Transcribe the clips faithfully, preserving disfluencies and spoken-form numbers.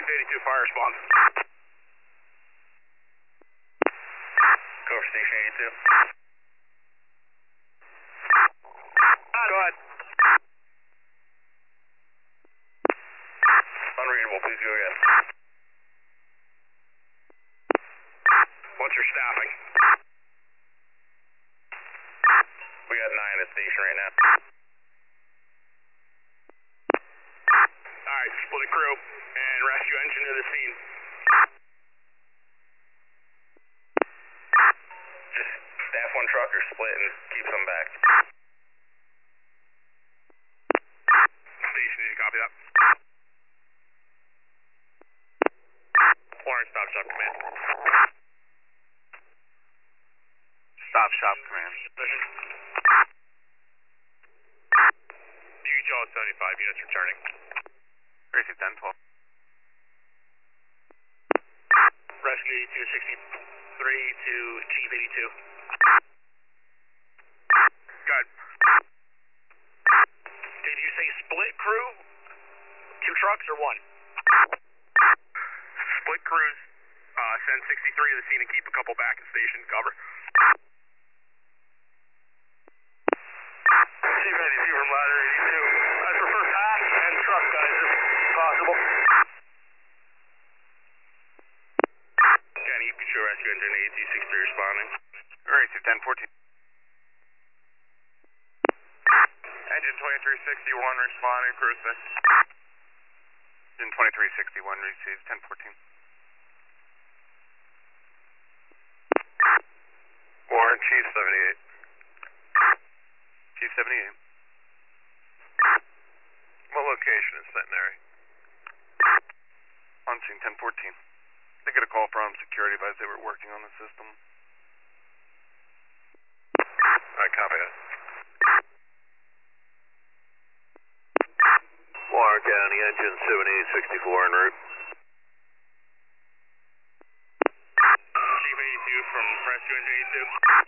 Chief eighty-two, fire response. Go for Station eighty-two. Go ahead. Unreadable, please go again. What's your staffing? We got nine at station right now. Alright, split a crew and rescue engine to the scene. Just staff one truck or split and keep some back. Station, did you copy that? Lawrence, stop shop command. Stop shop command. D H L seventy-five units returning. Receive ten twelve. Rescue eighty-two sixty-three to Chief eighty-two. Good. Did you say split crew? Two trucks or one? Split crews. Uh, send sixty-three to the scene and keep a couple back in station cover. Chief eighty-two from ladder eighty-two. I prefer pack and truck guys if possible. Kenny, show rescue engine eighty-two sixty-three responding. Receive ten fourteen. Engine twenty-three sixty-one responding, crew six. Engine twenty-three sixty-one receives ten fourteen. Warren, Chief seventy-eight. Chief seventy-eight. What location is Centenary? On scene ten fourteen. They get a call from security advised they were working on the system. I copy that. Warren County, engine seventy-eight sixty-four en route. Chief eighty-two from rescue engine eighty-two.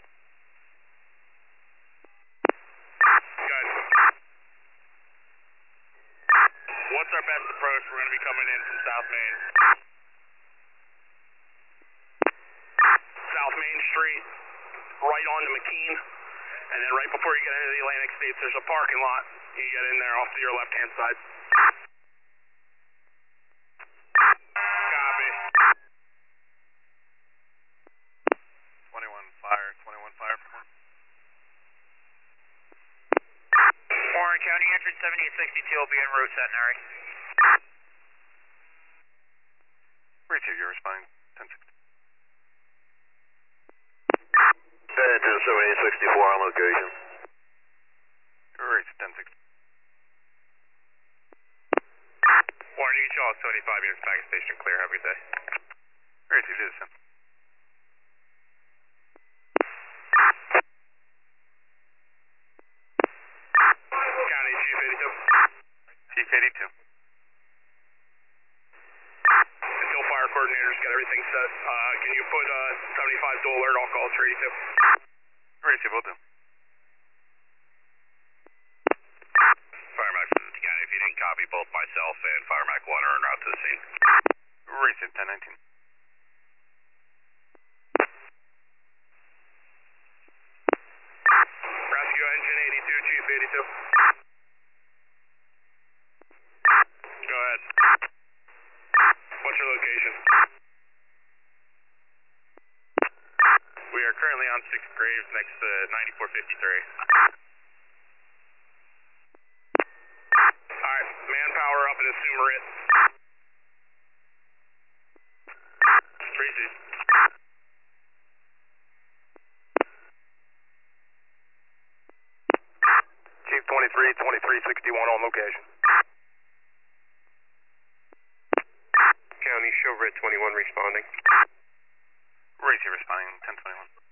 Guys, what's our best approach? We're going to be coming in from South Main. South Main Street, right onto McKean, and then right before you get into the Atlantic States, there's a parking lot. You get in there off to your left-hand side. Copy. twenty-one fire, twenty-one fire for one. Warren County, engine seventy-eight sixty-two will be en route, Centenary. Receive, you're responding, ten sixty. Engine seventy-eight sixty-four on location. Receive, ten sixty. Warren, you can show seventy-five units back at station, clear, have a good day. Receive, do the same. County, Chief eighty-two. Chief eighty-two. Until fire coordinators get everything set, uh, can you put uh, seventy-five to alert all calls for eighty-two? Receive, will do. Firemac fifty County, if you didn't copy, both myself and Firemac one are en route to the scene. Receive, ten nineteen. Rescue engine eighty-two, Chief eighty-two. Go ahead. What's your location? We are currently on sixth Graves next to ninety-four fifty-three. Alright, manpower up and assume it. Tracy. Chief twenty-three, twenty-three sixty-one on location. County, Chevrolet twenty-one responding. Racy responding, ten twenty-one.